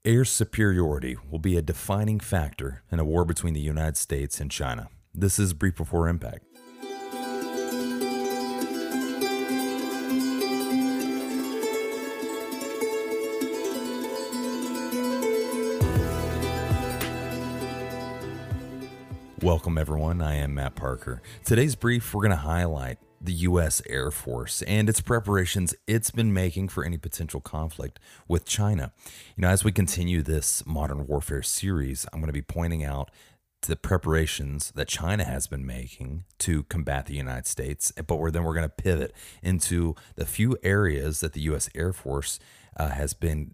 Air superiority will be a defining factor in a war between the United States and China. This is Brief Before Impact. Welcome everyone, I am Matt Parker. Today's brief, we're going to highlight the U.S. Air Force and its preparations it's been making for any potential conflict with China. As we continue this modern warfare series, I'm going to be pointing out the preparations that China has been making to combat the United States, but we're going to pivot into the few areas that the U.S. Air Force has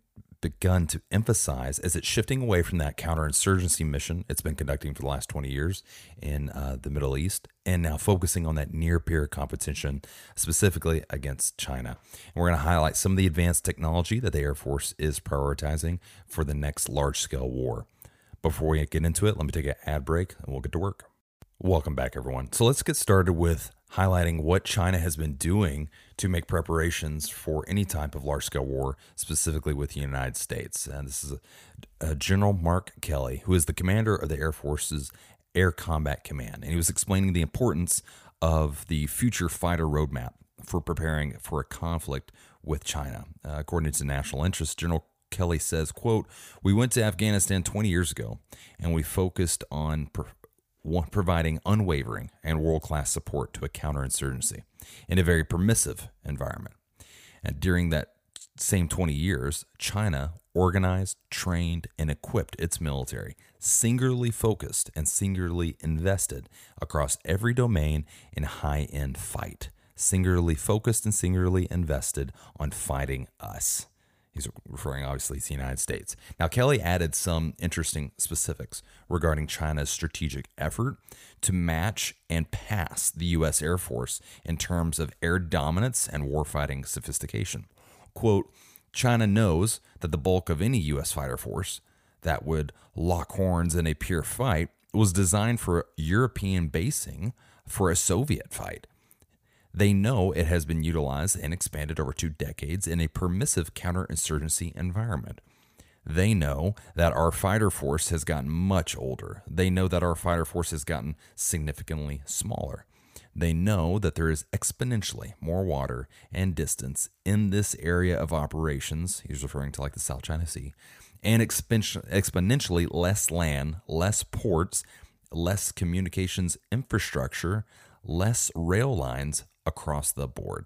begun to emphasize as it's shifting away from that counterinsurgency mission it's been conducting for the last 20 years in the Middle East, and now focusing on that near-peer competition, specifically against China. And we're going to highlight some of the advanced technology that the Air Force is prioritizing for the next large-scale war. Before we get into it, let me take an ad break and we'll get to work. Welcome back, everyone. So let's get started with highlighting what China has been doing to make preparations for any type of large-scale war, specifically with the United States. And this is General Mark Kelly, who is the commander of the Air Force's Air Combat Command. And he was explaining the importance of the future fighter roadmap for preparing for a conflict with China. According to National Interest, General Kelly says, quote, "We went to Afghanistan 20 years ago, and we focused on providing unwavering and world-class support to a counterinsurgency in a very permissive environment. And during that same 20 years, China organized, trained, and equipped its military, singularly focused and singularly invested across every domain in high-end fight, singularly focused and singularly invested on fighting us." He's referring, obviously, to the United States. Now, Kelly added some interesting specifics regarding China's strategic effort to match and pass the U.S. Air Force in terms of air dominance and warfighting sophistication. Quote, "China knows that the bulk of any U.S. fighter force that would lock horns in a pure fight was designed for European basing for a Soviet fight. They know it has been utilized and expanded over 2 decades in a permissive counterinsurgency environment. They know that our fighter force has gotten much older. They know that our fighter force has gotten significantly smaller. They know that there is exponentially more water and distance in this area of operations," he's referring to like the South China Sea, "and exponentially less land, less ports, less communications infrastructure, less rail lines across the board."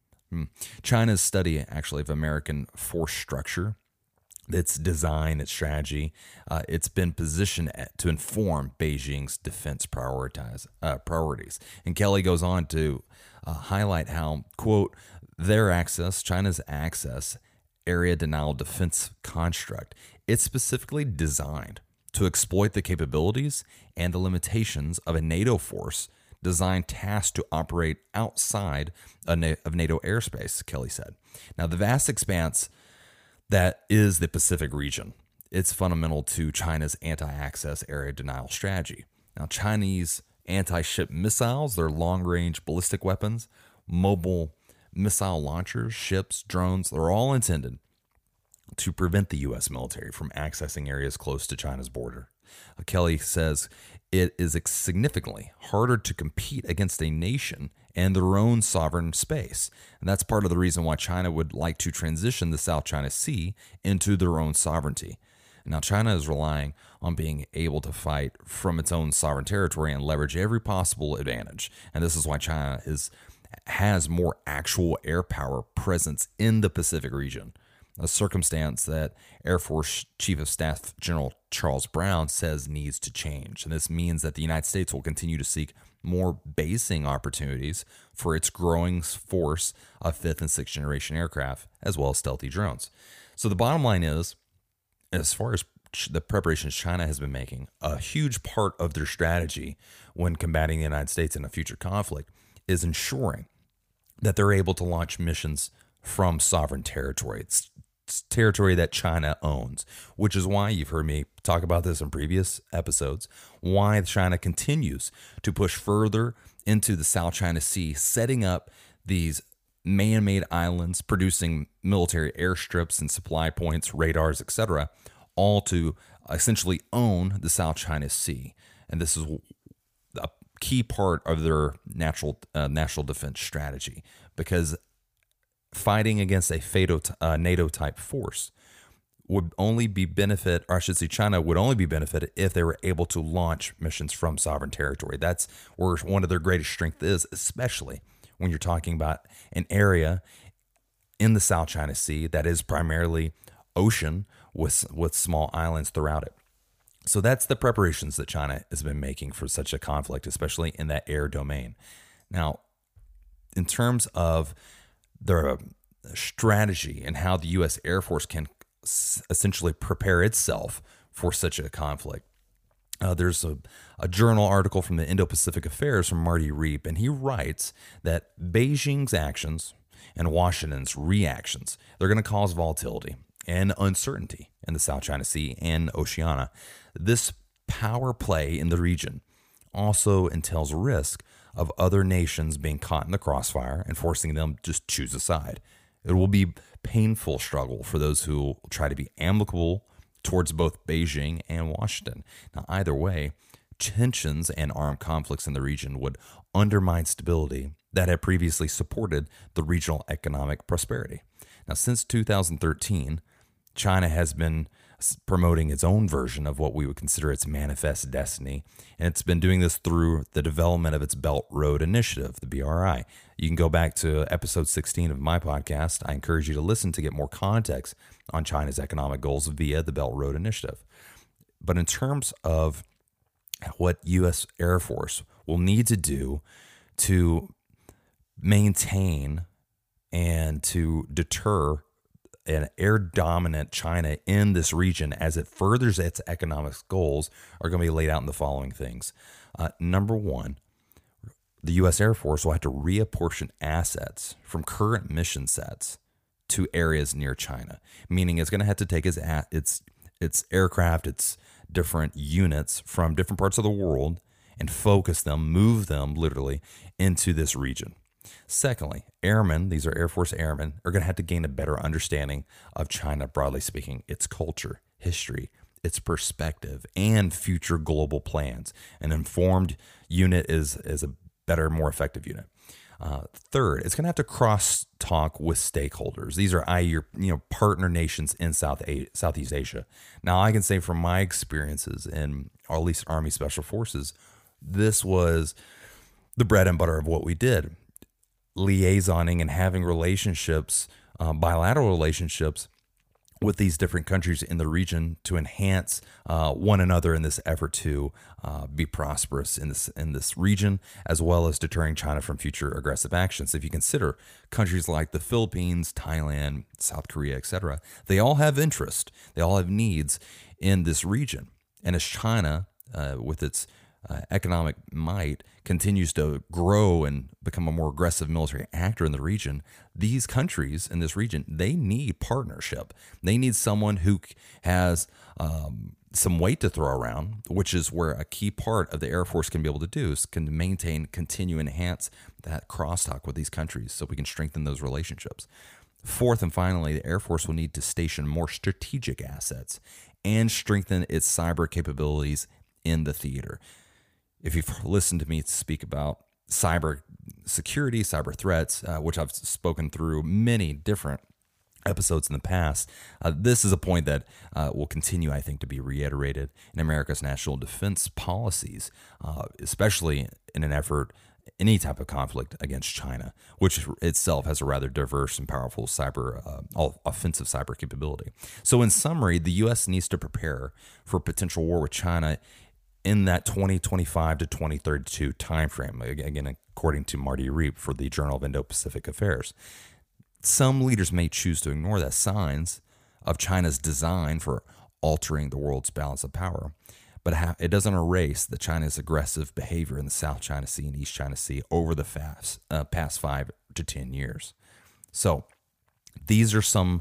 China's study, actually, of American force structure, its design, its strategy, it's been positioned to inform Beijing's defense priorities. And Kelly goes on to highlight how, quote, China's access area denial defense construct, it's specifically designed to exploit the capabilities and the limitations of a NATO force designed tasked to operate outside of NATO airspace, Kelly said. Now, the vast expanse that is the Pacific region, it's fundamental to China's anti-access area denial strategy. Now, Chinese anti-ship missiles, their long-range ballistic weapons, mobile missile launchers, ships, drones, they're all intended to prevent the U.S. military from accessing areas close to China's border. Kelly says it is significantly harder to compete against a nation and their own sovereign space. And that's part of the reason why China would like to transition the South China Sea into their own sovereignty. Now, China is relying on being able to fight from its own sovereign territory and leverage every possible advantage. And this is why China has more actual air power presence in the Pacific region, a circumstance that Air Force Chief of Staff General Charles Brown says needs to change. And this means that the United States will continue to seek more basing opportunities for its growing force of 5th and 6th generation aircraft, as well as stealthy drones. So the bottom line is, as far as the preparations China has been making, a huge part of their strategy when combating the United States in a future conflict is ensuring that they're able to launch missions from sovereign territory. It's territory that China owns, which is why you've heard me talk about this in previous episodes, why China continues to push further into the South China Sea, setting up these man-made islands, producing military airstrips and supply points, radars, etc., all to essentially own the South China Sea. And this is a key part of their national defense strategy, because fighting against a NATO type force would only be benefit, or I should say China would only be benefited if they were able to launch missions from sovereign territory. That's where one of their greatest strength is, especially when you're talking about an area in the South China Sea that is primarily ocean with small islands throughout it. So that's the preparations that China has been making for such a conflict, especially in that air domain. Now, in terms of their strategy and how the U.S. Air Force can essentially prepare itself for such a conflict, there's a journal article from the Indo-Pacific Affairs from Marty Reep, and he writes that Beijing's actions and Washington's reactions, they're going to cause volatility and uncertainty in the South China Sea and Oceania. This power play in the region also entails risk of other nations being caught in the crossfire and forcing them to just choose a side. It will be painful struggle for those who try to be amicable towards both Beijing and Washington. Now, either way, tensions and armed conflicts in the region would undermine stability that had previously supported the regional economic prosperity. Now, since 2013, China has been promoting its own version of what we would consider its manifest destiny, and it's been doing this through the development of its Belt Road Initiative, the BRI. You can go back to episode 16 of my podcast. I encourage you to listen to get more context on China's economic goals via the Belt Road Initiative. But in terms of what U.S. Air Force will need to do to maintain and to deter an air-dominant China in this region as it furthers its economic goals are going to be laid out in the following things. Number one, the U.S. Air Force will have to reapportion assets from current mission sets to areas near China, meaning it's going to have to take its aircraft, its different units from different parts of the world and focus them, move them literally into this region. Secondly, airmen, these are Air Force airmen, are going to have to gain a better understanding of China, broadly speaking, its culture, history, its perspective, and future global plans. An informed unit is a better, more effective unit. Third, it's going to have to cross-talk with stakeholders. These are your partner nations in Southeast Asia. Now, I can say from my experiences in, or at least Army Special Forces, this was the bread and butter of what we did. Liaisoning and having relationships, bilateral relationships with these different countries in the region to enhance one another in this effort to be prosperous in this region, as well as deterring China from future aggressive actions. If you consider countries like the Philippines, Thailand, South Korea, etc., they all have interest, they all have needs in this region. And as China, with its economic might, continues to grow and become a more aggressive military actor in the region, these countries in this region, they need partnership. They need someone who has some weight to throw around, which is where a key part of the Air Force can be able to do, is can maintain, continue, enhance that crosstalk with these countries so we can strengthen those relationships. Fourth and finally, the Air Force will need to station more strategic assets and strengthen its cyber capabilities in the theater. If you've listened to me speak about cyber security, cyber threats, which I've spoken through many different episodes in the past, this is a point that will continue, I think, to be reiterated in America's national defense policies, especially in an effort, any type of conflict against China, which itself has a rather diverse and powerful offensive cyber capability. So in summary, the U.S. needs to prepare for potential war with China in that 2025 to 2032 timeframe, again, according to Marty Reep for the Journal of Indo-Pacific Affairs. Some leaders may choose to ignore that signs of China's design for altering the world's balance of power, but it doesn't erase the China's aggressive behavior in the South China Sea and East China Sea over the past 5 to 10 years. So these are some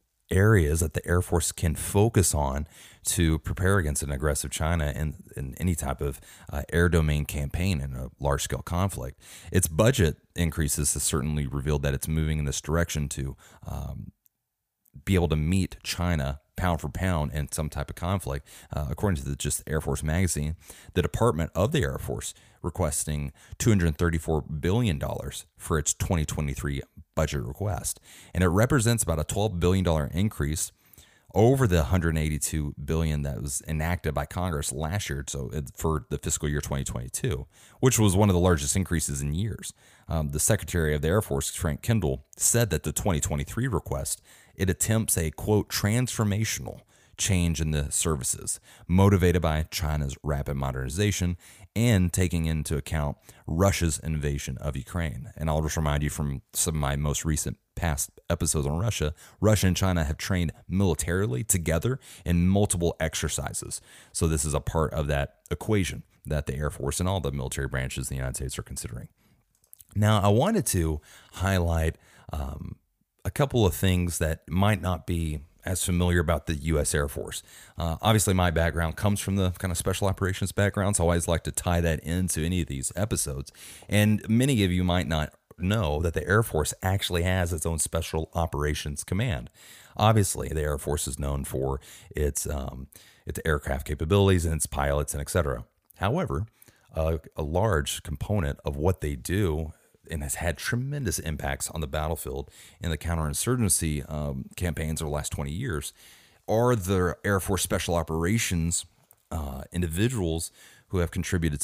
areas that the Air Force can focus on to prepare against an aggressive China in any type of air domain campaign in a large-scale conflict. Its budget increases has certainly revealed that it's moving in this direction to be able to meet China pound for pound in some type of conflict. According to just Air Force magazine, the Department of the Air Force requesting $234 billion for its 2023 budget request. And it represents about a $12 billion increase over the $182 billion that was enacted by Congress last year, so for the fiscal year 2022, which was one of the largest increases in years. The Secretary of the Air Force, Frank Kendall, said that the 2023 request, it attempts a, quote, transformational change in the services, motivated by China's rapid modernization and taking into account Russia's invasion of Ukraine. And I'll just remind you from some of my most recent past episodes on Russia, Russia and China have trained militarily together in multiple exercises. So this is a part of that equation that the Air Force and all the military branches in the United States are considering. Now, I wanted to highlight a couple of things that might not be as familiar about the U.S. Air Force. Obviously, my background comes from the kind of special operations background, so I always like to tie that into any of these episodes. And many of you might not know that the Air Force actually has its own special operations command. Obviously, the Air Force is known for its aircraft capabilities and its pilots and et cetera. However, a large component of what they do and has had tremendous impacts on the battlefield in the counterinsurgency campaigns over the last 20 years are the Air Force Special Operations individuals who have contributed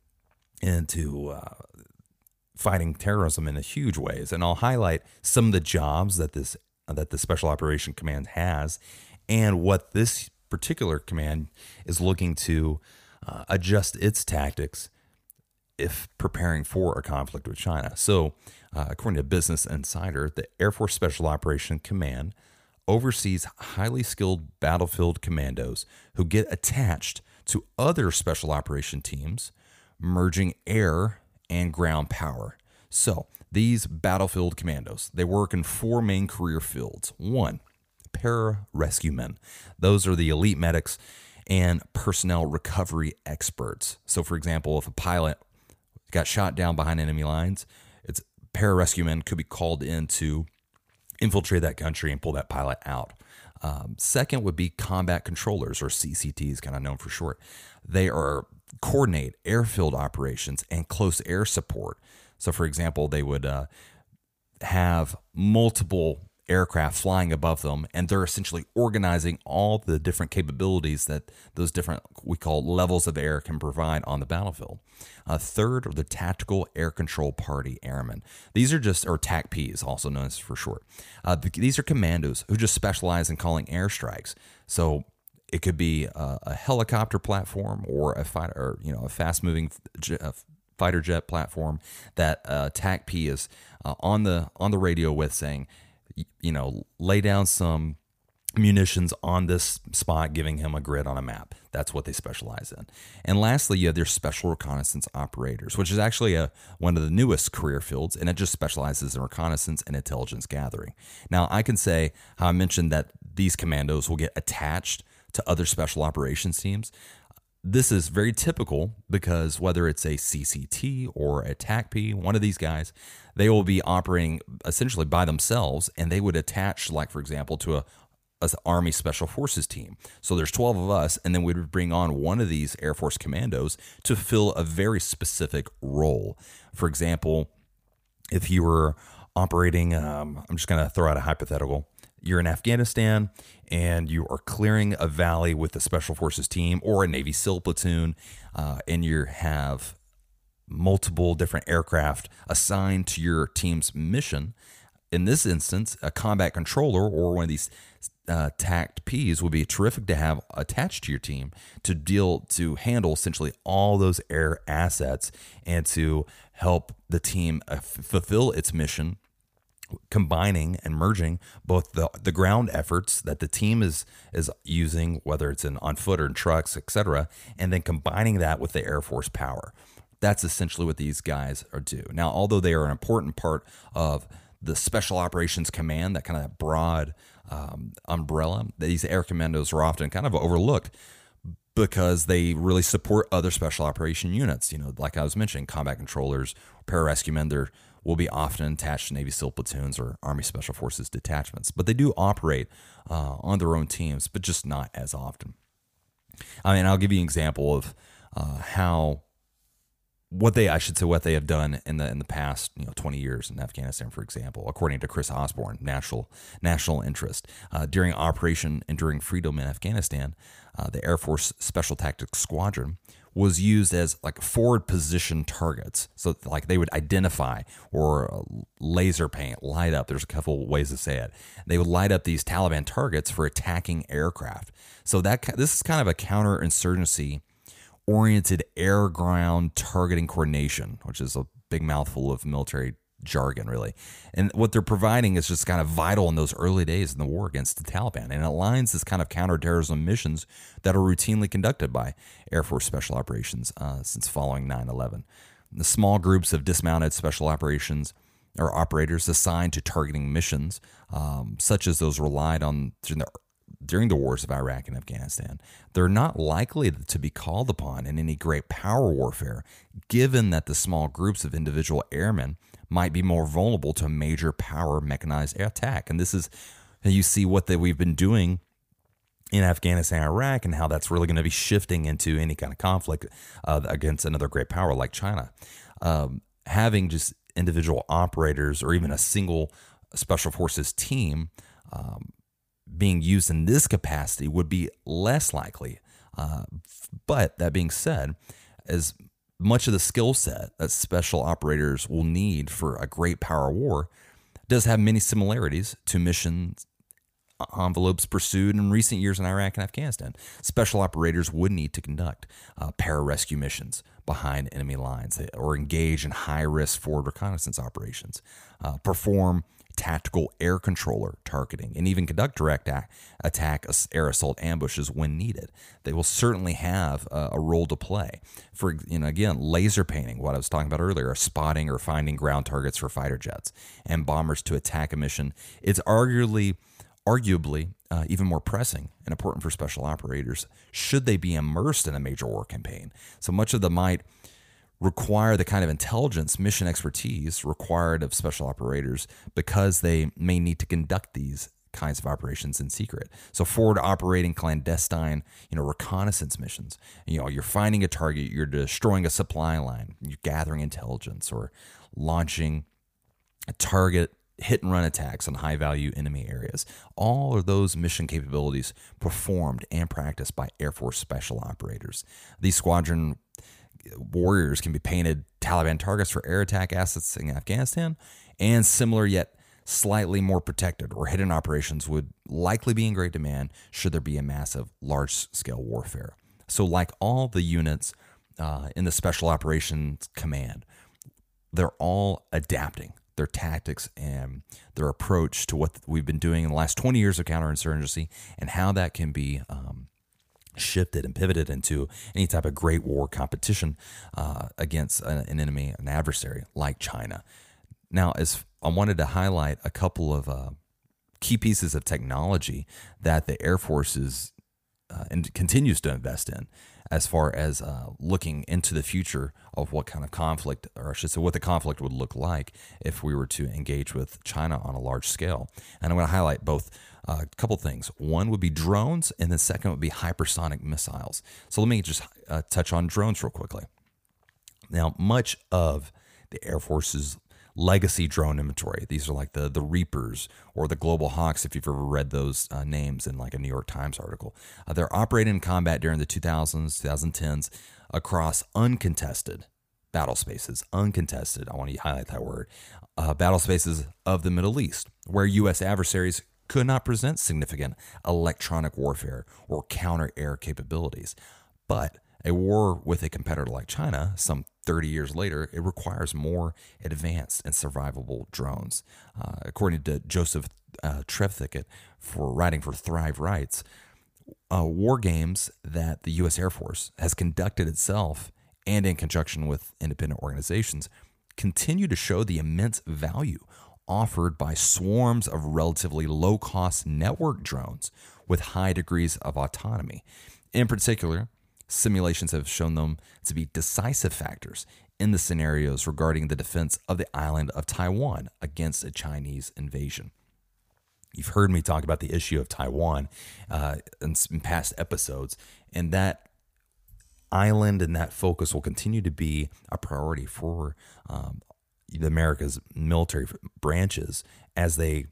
into fighting terrorism in a huge ways. And I'll highlight some of the jobs that the Special Operation Command has and what this particular command is looking to adjust its tactics if preparing for a conflict with China. So, according to Business Insider, the Air Force Special Operations Command oversees highly skilled battlefield commandos who get attached to other special operation teams, merging air and ground power. So, these battlefield commandos, they work in four main career fields. One, para-rescue men. Those are the elite medics and personnel recovery experts. So, for example, if a pilot got shot down behind enemy lines, its pararescue men could be called in to infiltrate that country and pull that pilot out. Second would be combat controllers, or CCTs, kind of known for short. They coordinate airfield operations and close air support. So, for example, they would have multiple aircraft flying above them, and they're essentially organizing all the different capabilities that those different, we call levels of air, can provide on the battlefield. Third are the Tactical Air Control Party Airmen. These are or TACPs, also known as for short. These are commandos who just specialize in calling airstrikes. So it could be a helicopter platform or a fighter, or a fast-moving fighter jet platform that TACP is on the radio with, saying, lay down some munitions on this spot, giving him a grid on a map. That's what they specialize in. And lastly, you have their special reconnaissance operators, which is actually one of the newest career fields, and it just specializes in reconnaissance and intelligence gathering. Now, I can say how I mentioned that these commandos will get attached to other special operations teams. This is very typical because whether it's a CCT or a TACP, one of these guys, they will be operating essentially by themselves, and they would attach, like, for example, to a Army Special Forces team. So there's 12 of us, and then we would bring on one of these Air Force commandos to fill a very specific role. For example, if you were operating, I'm just going to throw out a hypothetical. You're in Afghanistan and you are clearing a valley with a Special Forces team or a Navy SEAL platoon, and you have multiple different aircraft assigned to your team's mission. In this instance, a combat controller or one of these TACPs would be terrific to have attached to your team to handle essentially all those air assets and to help the team fulfill its mission, combining and merging both the ground efforts that the team is using, whether it's on foot or in trucks, etc., and then combining that with the Air Force power. That's essentially what these guys do. Now, although they are an important part of the Special Operations Command, that kind of broad umbrella, these air commandos are often kind of overlooked because they really support other special operation units. Like I was mentioning, combat controllers, pararescue men, they're will be often attached to Navy SEAL platoons or Army Special Forces detachments, but they do operate on their own teams, but just not as often. I mean, I'll give you an example of what they have done in the past 20 years in Afghanistan, for example, according to Chris Osborne, National Interest. During Operation Enduring Freedom in Afghanistan, the Air Force Special Tactics Squadron was used as like forward position targets. So like they would identify or laser paint, light up. There's a couple ways to say it. They would light up these Taliban targets for attacking aircraft. So this is kind of a counterinsurgency oriented air-ground targeting coordination, which is a big mouthful of military jargon, really. And what they're providing is just kind of vital in those early days in the war against the Taliban. And it aligns this kind of counterterrorism missions that are routinely conducted by Air Force Special Operations since following 9/11. The small groups of dismounted special operations or operators assigned to targeting missions, such as those relied on during the wars of Iraq and Afghanistan, they're not likely to be called upon in any great power warfare, given that the small groups of individual airmen might be more vulnerable to a major power mechanized attack. And this is, you see what we've been doing in Afghanistan and Iraq and how that's really going to be shifting into any kind of conflict against another great power like China. Having just individual operators or even a single special forces team being used in this capacity would be less likely. But that being said, as much of the skill set that special operators will need for a great power war does have many similarities to missions envelopes pursued in recent years in Iraq and Afghanistan. Special operators would need to conduct pararescue missions behind enemy lines or engage in high-risk forward reconnaissance operations, perform tactical air controller targeting, and even conduct direct attack air assault ambushes when needed. They will certainly have a role to play for, again, laser painting, what I was talking about earlier, spotting or finding ground targets for fighter jets and bombers to attack a mission. It's arguably even more pressing and important for special operators should they be immersed in a major war campaign. So much of them might require the kind of intelligence, mission expertise required of special operators because they may need to conduct these kinds of operations in secret. So forward operating clandestine, reconnaissance missions. You're finding a target, you're destroying a supply line, you're gathering intelligence or launching a target hit and run attacks on high value enemy areas. All of those mission capabilities performed and practiced by Air Force special operators. These squadron warriors can be painted Taliban targets for air attack assets in Afghanistan, and similar yet slightly more protected or hidden operations would likely be in great demand should there be a massive large-scale warfare. So like all the units in the Special Operations Command, they're all adapting their tactics and their approach to what we've been doing in the last 20 years of counterinsurgency and how that can be shifted and pivoted into any type of great war competition against an enemy, an adversary like China. Now, as I wanted to highlight a couple of key pieces of technology that the Air Force is and continues to invest in as far as looking into the future of what kind of conflict, or I should say what the conflict would look like if we were to engage with China on a large scale. And I'm going to highlight both a couple things. One would be drones, and the second would be hypersonic missiles. So let me just touch on drones real quickly. Now, much of the Air Force's legacy drone inventory, these are like the Reapers or the Global Hawks, if you've ever read those names in like a New York Times article. They're operating in combat during the 2000s, 2010s across uncontested battle spaces. Uncontested, I want to highlight that word. Battle spaces of the Middle East, where U.S. adversaries could not present significant electronic warfare or counter-air capabilities. But a war with a competitor like China, some 30 years later, it requires more advanced and survivable drones. According to Joseph Trefficket, writing for Thrive Rights, war games that the U.S. Air Force has conducted itself and in conjunction with independent organizations continue to show the immense value offered by swarms of relatively low-cost network drones with high degrees of autonomy. In particular, Simulations have shown them to be decisive factors in the scenarios regarding the defense of the island of Taiwan against a Chinese invasion. You've heard me talk about the issue of Taiwan in past episodes, and that island and that focus will continue to be a priority for America's military branches as they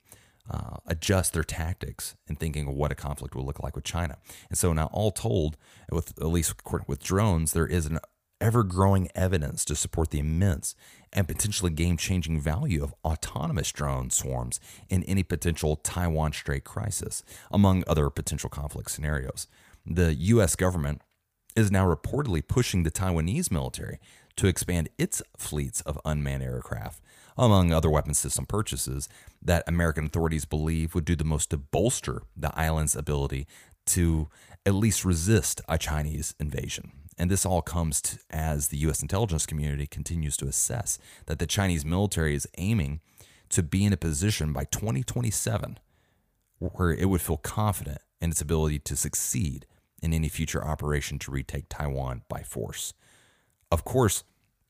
adjust their tactics and thinking of what a conflict will look like with China. And so now, all told, with at least with drones, there is an ever-growing evidence to support the immense and potentially game-changing value of autonomous drone swarms in any potential Taiwan Strait crisis, among other potential conflict scenarios. The U.S. government is now reportedly pushing the Taiwanese military to expand its fleets of unmanned aircraft, among other weapon system purchases that American authorities believe would do the most to bolster the island's ability to at least resist a Chinese invasion. And this all comes as the U.S. intelligence community continues to assess that the Chinese military is aiming to be in a position by 2027 where it would feel confident in its ability to succeed in any future operation to retake Taiwan by force. Of course,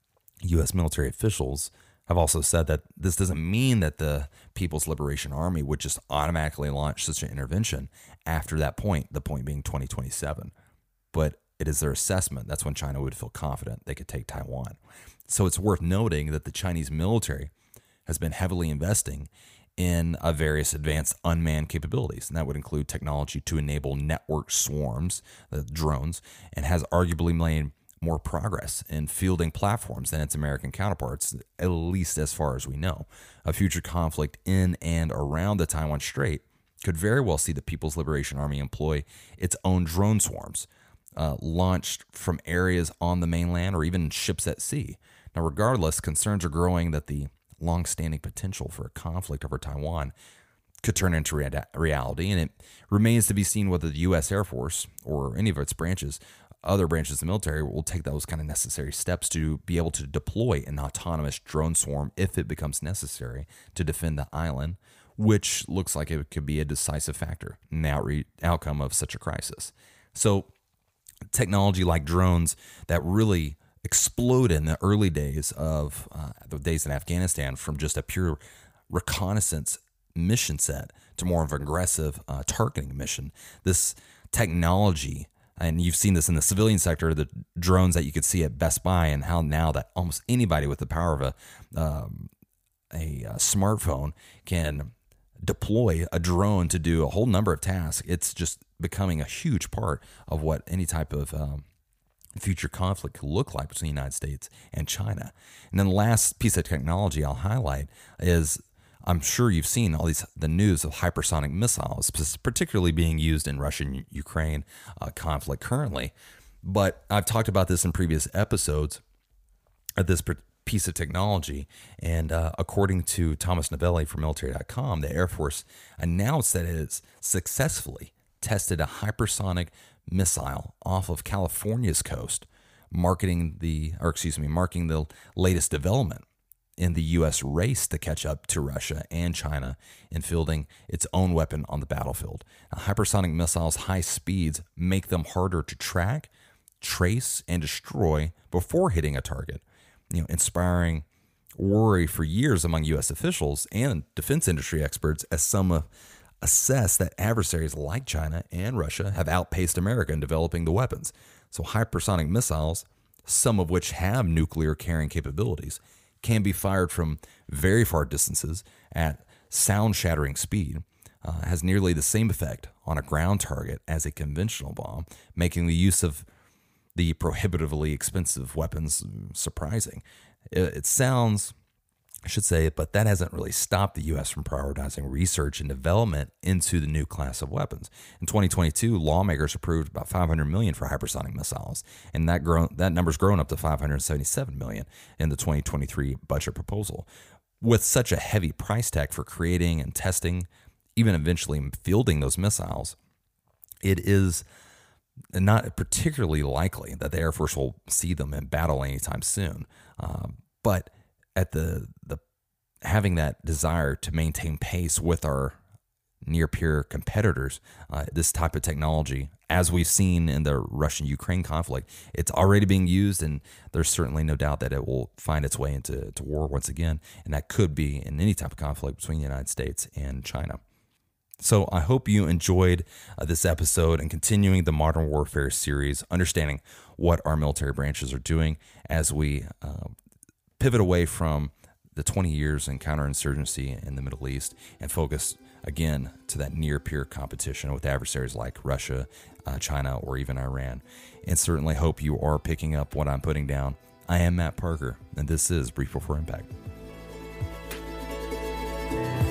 U.S. military officials have also said that this doesn't mean that the People's Liberation Army would just automatically launch such an intervention after that point, the point being 2027. But it is their assessment. That's when China would feel confident they could take Taiwan. So it's worth noting that the Chinese military has been heavily investing in various advanced unmanned capabilities, and that would include technology to enable network swarms, drones, and has arguably made more progress in fielding platforms than its American counterparts, at least as far as we know. A future conflict in and around the Taiwan Strait could very well see the People's Liberation Army employ its own drone swarms, launched from areas on the mainland or even ships at sea. Now, regardless, concerns are growing that the long-standing potential for a conflict over Taiwan could turn into reality, and it remains to be seen whether the U.S. Air Force or any of its branches, other branches of the military, will take those kind of necessary steps to be able to deploy an autonomous drone swarm if it becomes necessary to defend the island, which looks like it could be a decisive factor in the outcome of such a crisis. So technology like drones that really exploded in the early days of the days in Afghanistan from just a pure reconnaissance mission set to more of an aggressive targeting mission. This technology, and you've seen this in the civilian sector, the drones that you could see at Best Buy, and how now that almost anybody with the power of a smartphone can deploy a drone to do a whole number of tasks. It's just becoming a huge part of what any type of future conflict could look like between the United States and China. And then the last piece of technology I'll highlight is, I'm sure you've seen the news of hypersonic missiles, particularly being used in Russian-Ukraine conflict currently. But I've talked about this in previous episodes of this piece of technology, and according to Thomas Novelli from military.com, the Air Force announced that it has successfully tested a hypersonic missile off of California's coast, marking the latest development in the U.S. race to catch up to Russia and China in fielding its own weapon on the battlefield. Now, hypersonic missiles' high speeds make them harder to track, trace, and destroy before hitting a target, inspiring worry for years among U.S. officials and defense industry experts, as some assess that adversaries like China and Russia have outpaced America in developing the weapons. So hypersonic missiles, some of which have nuclear carrying capabilities, can be fired from very far distances at sound-shattering speed, has nearly the same effect on a ground target as a conventional bomb, making the use of the prohibitively expensive weapons surprising. It sounds, I should say, but that hasn't really stopped the U.S. from prioritizing research and development into the new class of weapons. In 2022, lawmakers approved about $500 million for hypersonic missiles, and that number's grown up to $577 million in the 2023 budget proposal. With such a heavy price tag for creating and testing, even eventually fielding those missiles, it is not particularly likely that the Air Force will see them in battle anytime soon. But at the having that desire to maintain pace with our near peer competitors. This type of technology, as we've seen in the Russian-Ukraine conflict, it's already being used, and there's certainly no doubt that it will find its way into war once again, and that could be in any type of conflict between the United States and China. So I hope you enjoyed this episode and continuing the Modern Warfare series, understanding what our military branches are doing as we pivot away from the 20 years in counterinsurgency in the Middle East and focus again to that near-peer competition with adversaries like Russia, China, or even Iran. And certainly hope you are picking up what I'm putting down. I am Matt Parker, and this is Brief Before Impact.